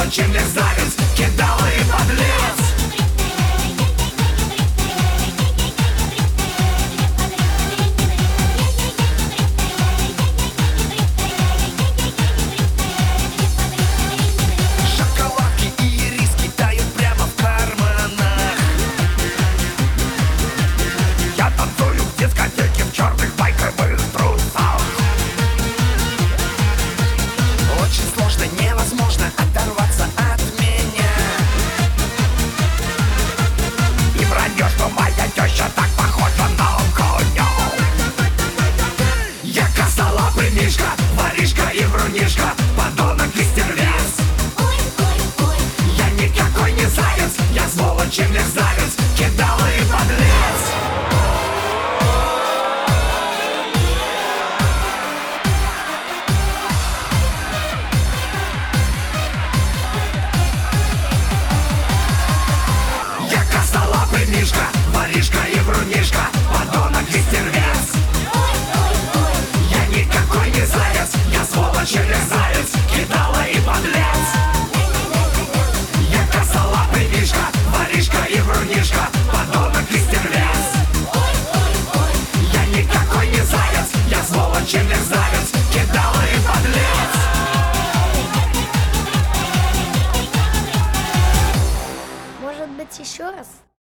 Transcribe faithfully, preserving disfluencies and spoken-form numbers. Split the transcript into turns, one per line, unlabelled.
сволочь и мерзавец, кидала и подлец. Шоколадки и ириски тают прямо в карманах. Я танцую в дискотеке в черных байковых трусах. Очень сложно, невозможно оторваться от меня. И вранье, что моя теща так похожа на коня. Я косолапый мишка, воришка и врунишка, подонок и стервец. Я никакой не заяц, я сволочь и мерзавец, кидала и подлец. Я косолапый мишка, воришка и врунишка, подонок и стервец. Я никакой не заяц, я сволочь и мерзавец, кидала и подлец. Я косолапый мишка, воришка и врунишка, подонок и стервец. Я никакой не заяц, я сволочь и мерзавец, кидала и подлец.
Может быть, еще раз?